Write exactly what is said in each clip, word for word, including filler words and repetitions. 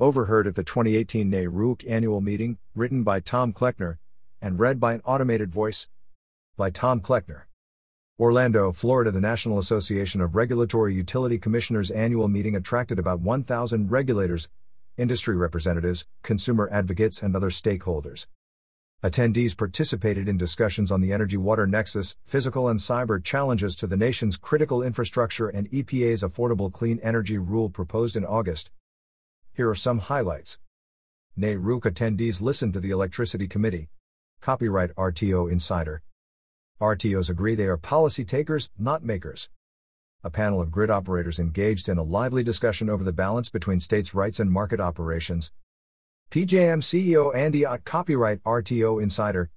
Overheard at the twenty eighteen N A R U C annual meeting, written by Tom Kleckner, and read by an automated voice. By Tom Kleckner. Orlando, Florida. The National Association of Regulatory Utility Commissioners annual meeting attracted about one thousand regulators, industry representatives, consumer advocates, and other stakeholders. Attendees participated in discussions on the energy-water nexus, physical and cyber challenges to the nation's critical infrastructure, and E P A's Affordable Clean Energy Rule proposed in August. Here are some highlights. N A R U C attendees listened to the Electricity Committee. Copyright R T O Insider. R T Os agree they are policy takers, not makers. A panel of grid operators engaged in a lively discussion over the balance between states' rights and market operations. P J M C E O Andy Ott. Copyright R T O Insider.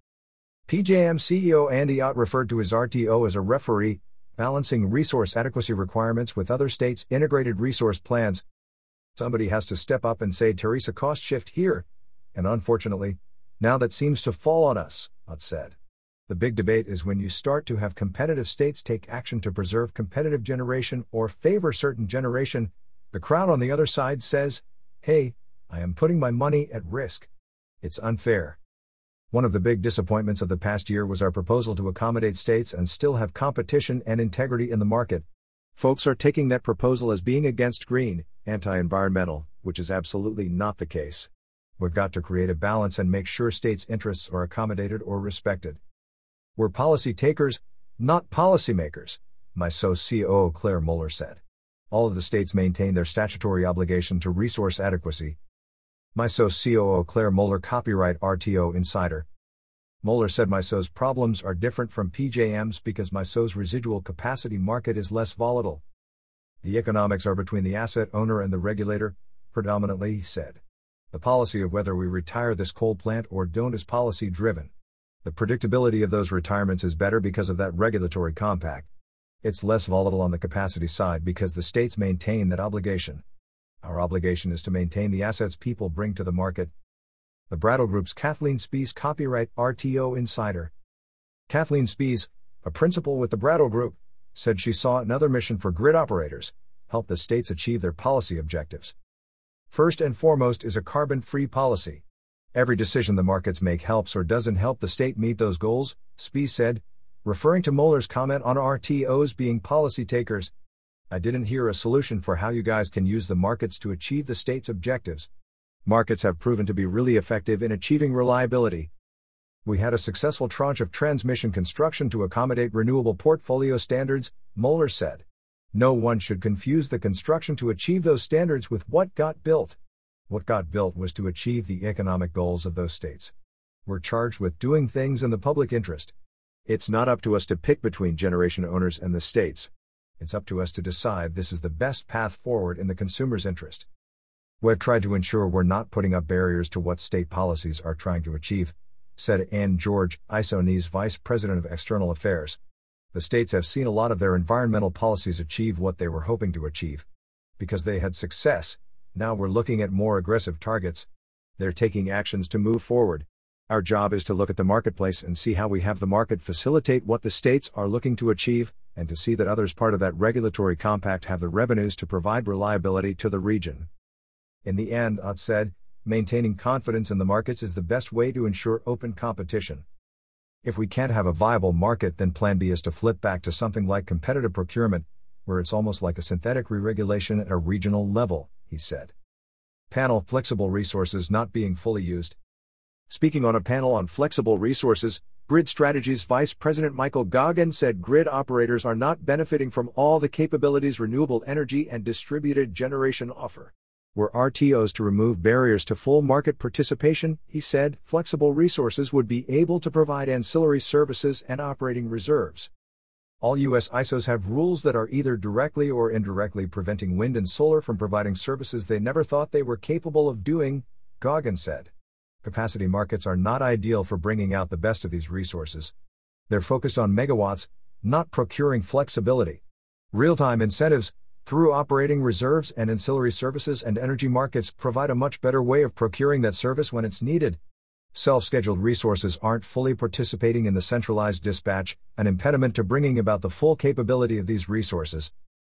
P J M C E O Andy Ott referred to his R T O as a referee, balancing resource adequacy requirements with other states' integrated resource plans. Somebody has to step up and say Teresa cost shift here, and unfortunately, now that seems to fall on us, Ott said. The big debate is when you start to have competitive states take action to preserve competitive generation or favor certain generation, the crowd on the other side says, hey, I am putting my money at risk. It's unfair. One of the big disappointments of the past year was our proposal to accommodate states and still have competition and integrity in the market. Folks are taking that proposal as being against green, anti-environmental, which is absolutely not the case. We've got to create a balance and make sure states' interests are accommodated or respected. We're policy takers, not policymakers, M I S O C O O Claire Moeller said. All of the states maintain their statutory obligation to resource adequacy. M I S O C O O Claire Moeller. Copyright R T O Insider. Moeller said M I S O's problems are different from P J M's because M I S O's residual capacity market is less volatile. The economics are between the asset owner and the regulator, predominantly, he said. The policy of whether we retire this coal plant or don't is policy driven. The predictability of those retirements is better because of that regulatory compact. It's less volatile on the capacity side because the states maintain that obligation. Our obligation is to maintain the assets people bring to the market. The Brattle Group's Kathleen Spies. Copyright R T O Insider. Kathleen Spies, a principal with the Brattle Group, said she saw another mission for grid operators: help the states achieve their policy objectives. First and foremost is a carbon-free policy. Every decision the markets make helps or doesn't help the state meet those goals, Spies said, referring to Moeller's comment on R T Os being policy takers. I didn't hear a solution for how you guys can use the markets to achieve the state's objectives. Markets have proven to be really effective in achieving reliability. We had a successful tranche of transmission construction to accommodate renewable portfolio standards, Moeller said. No one should confuse the construction to achieve those standards with what got built. What got built was to achieve the economic goals of those states. We're charged with doing things in the public interest. It's not up to us to pick between generation owners and the states. It's up to us to decide this is the best path forward in the consumer's interest. We've tried to ensure we're not putting up barriers to what state policies are trying to achieve, said Ann George, I S O N E's Vice President of External Affairs. The states have seen a lot of their environmental policies achieve what they were hoping to achieve. Because they had success, now we're looking at more aggressive targets. They're taking actions to move forward. Our job is to look at the marketplace and see how we have the market facilitate what the states are looking to achieve, and to see that others part of that regulatory compact have the revenues to provide reliability to the region. In the end, Ott said, maintaining confidence in the markets is the best way to ensure open competition. If we can't have a viable market, then plan B is to flip back to something like competitive procurement, where it's almost like a synthetic re-regulation at a regional level, he said. Panel: Flexible resources not being fully used. Speaking on a panel on flexible resources, Grid Strategies Vice President Michael Goggin said grid operators are not benefiting from all the capabilities renewable energy and distributed generation offer. Were R T Os to remove barriers to full market participation, he said, flexible resources would be able to provide ancillary services and operating reserves. All U S I S Os have rules that are either directly or indirectly preventing wind and solar from providing services they never thought they were capable of doing, Goggin said. Capacity markets are not ideal for bringing out the best of these resources. They're focused on megawatts, not procuring flexibility. Real-time incentives, through operating reserves and ancillary services and energy markets, provide a much better way of procuring that service when it's needed. Self-scheduled resources aren't fully participating in the centralized dispatch, an impediment to bringing about the full capability of these resources.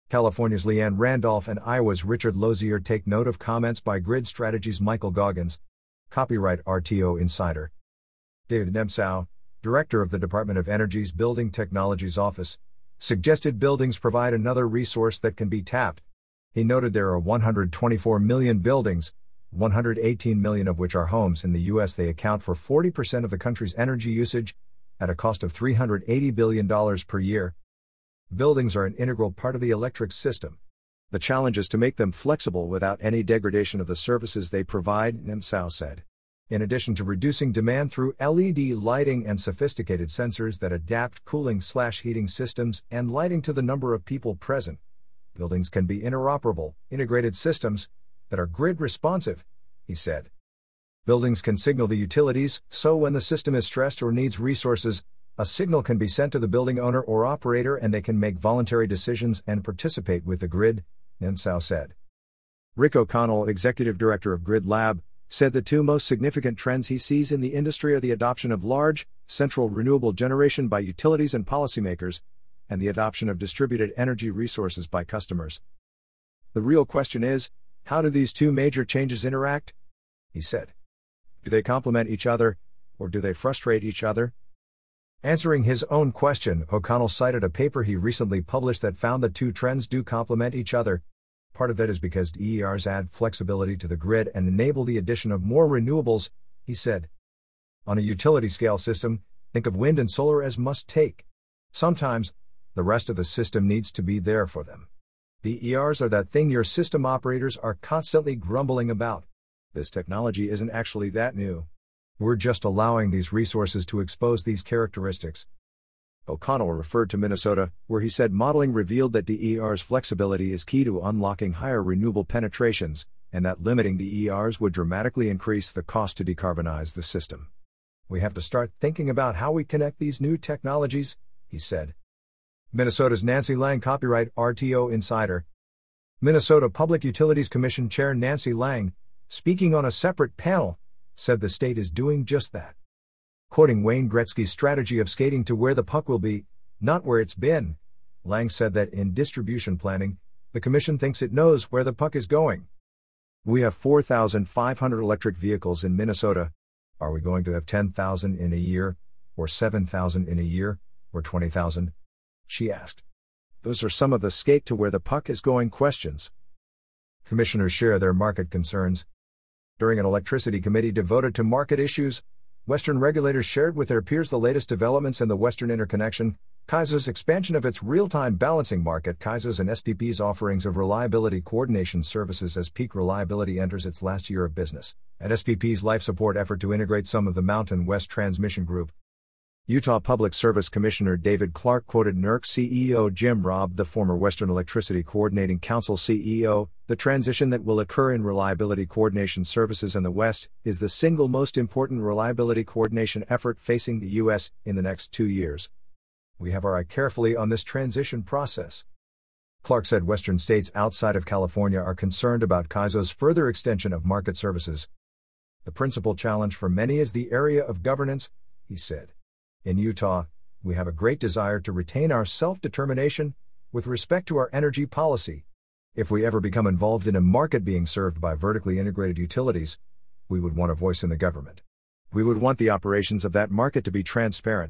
California's Leanne Randolph and Iowa's Richard Lozier take note of comments by Grid Strategies' Michael Goggins. Copyright R T O Insider. David Nemcow, Director of the Department of Energy's Building Technologies Office, suggested buildings provide another resource that can be tapped. He noted there are one hundred twenty-four million buildings, one hundred eighteen million of which are homes in the U S. They account for forty percent of the country's energy usage, at a cost of three hundred eighty billion dollars per year. Buildings are an integral part of the electric system. The challenge is to make them flexible without any degradation of the services they provide, Nemcow said. In addition to reducing demand through L E D lighting and sophisticated sensors that adapt cooling/heating systems and lighting to the number of people present, buildings can be interoperable, integrated systems that are grid responsive, he said. Buildings can signal the utilities, so when the system is stressed or needs resources, a signal can be sent to the building owner or operator and they can make voluntary decisions and participate with the grid, Nemcow said. Rick O'Connell, Executive Director of Grid Lab, said the two most significant trends he sees in the industry are the adoption of large, central renewable generation by utilities and policymakers, and the adoption of distributed energy resources by customers. The real question is, how do these two major changes interact? He said. Do they complement each other, or do they frustrate each other? Answering his own question, O'Connell cited a paper he recently published that found the two trends do complement each other. Part of that is because D E Rs add flexibility to the grid and enable the addition of more renewables, he said. On a utility-scale system, think of wind and solar as must-take. Sometimes, the rest of the system needs to be there for them. D E Rs are that thing your system operators are constantly grumbling about. This technology isn't actually that new. We're just allowing these resources to expose these characteristics. O'Connell referred to Minnesota, where he said modeling revealed that D E Rs' flexibility is key to unlocking higher renewable penetrations, and that limiting D E Rs would dramatically increase the cost to decarbonize the system. We have to start thinking about how we connect these new technologies, he said. Minnesota's Nancy Lang, Copyright R T O Insider. Minnesota Public Utilities Commission Chair Nancy Lang, speaking on a separate panel, said the state is doing just that. Quoting Wayne Gretzky's strategy of skating to where the puck will be, not where it's been, Lang said that in distribution planning, the commission thinks it knows where the puck is going. We have four thousand five hundred electric vehicles in Minnesota. Are we going to have ten thousand in a year, or seven thousand in a year, or twenty thousand? She asked. Those are some of the skate to where the puck is going questions. Commissioners share their market concerns. During an electricity committee devoted to market issues, Western regulators shared with their peers the latest developments in the Western Interconnection, CAISO's expansion of its real-time balancing market, CAISO's and S P P's offerings of reliability coordination services as Peak Reliability enters its last year of business, and S P P's life support effort to integrate some of the Mountain West Transmission Group. Utah Public Service Commissioner David Clark quoted N E R C C E O Jim Robb, the former Western Electricity Coordinating Council C E O, the transition that will occur in reliability coordination services in the West is the single most important reliability coordination effort facing the U S in the next two years. We have our eye carefully on this transition process. Clark said Western states outside of California are concerned about CAISO's further extension of market services. The principal challenge for many is the area of governance, he said. In Utah, we have a great desire to retain our self-determination with respect to our energy policy. If we ever become involved in a market being served by vertically integrated utilities, we would want a voice in the government. We would want the operations of that market to be transparent.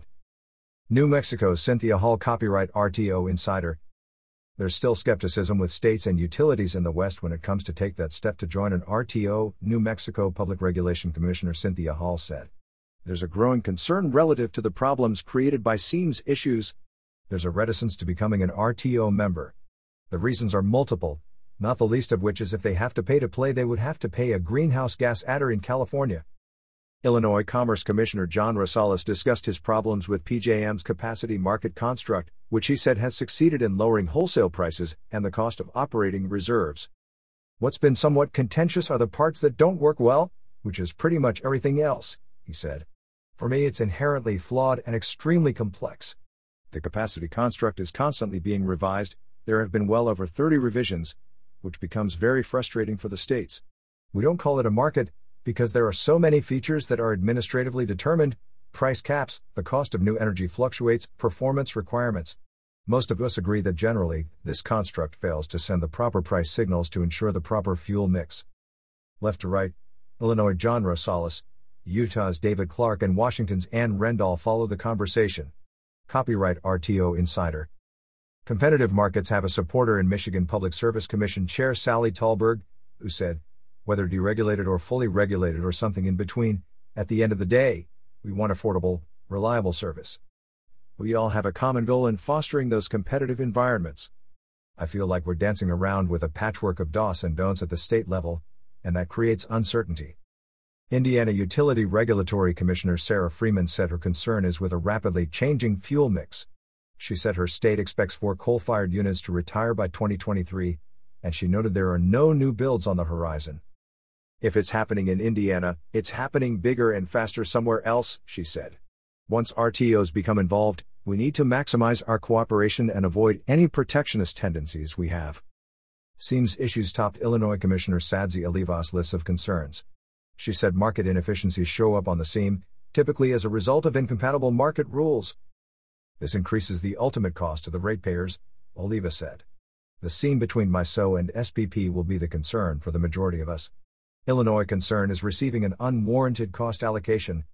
New Mexico's Cynthia Hall, Copyright R T O Insider. There's still skepticism with states and utilities in the West when it comes to take that step to join an R T O, New Mexico Public Regulation Commissioner Cynthia Hall said. There's a growing concern relative to the problems created by SEEMS issues. There's a reticence to becoming an R T O member. The reasons are multiple, not the least of which is if they have to pay to play, they would have to pay a greenhouse gas adder in California. Illinois Commerce Commissioner John Rosales discussed his problems with P J M's capacity market construct, which he said has succeeded in lowering wholesale prices and the cost of operating reserves. What's been somewhat contentious are the parts that don't work well, which is pretty much everything else, he said. For me, it's inherently flawed and extremely complex. The capacity construct is constantly being revised. There have been well over thirty revisions, which becomes very frustrating for the states. We don't call it a market because there are so many features that are administratively determined: price caps, the cost of new energy fluctuates, performance requirements. Most of us agree that generally, this construct fails to send the proper price signals to ensure the proper fuel mix. Left to right, Illinois John Rosales, Utah's David Clark and Washington's Ann Rendall follow the conversation. Copyright R T O Insider. Competitive markets have a supporter in Michigan Public Service Commission Chair Sally Tallberg, who said, whether deregulated or fully regulated or something in between, at the end of the day, we want affordable, reliable service. We all have a common goal in fostering those competitive environments. I feel like we're dancing around with a patchwork of do's and don'ts at the state level, and that creates uncertainty. Indiana Utility Regulatory Commissioner Sarah Freeman said her concern is with a rapidly changing fuel mix. She said her state expects four coal-fired units to retire by twenty twenty-three, and she noted there are no new builds on the horizon. If it's happening in Indiana, it's happening bigger and faster somewhere else, she said. Once R T Os become involved, we need to maximize our cooperation and avoid any protectionist tendencies we have. Seems issues topped Illinois Commissioner Sadzi Alivas' list of concerns. She said market inefficiencies show up on the seam, typically as a result of incompatible market rules. This increases the ultimate cost to the ratepayers, Oliva said. The seam between M I S O and S P P will be the concern for the majority of us. Illinois concern is receiving an unwarranted cost allocation,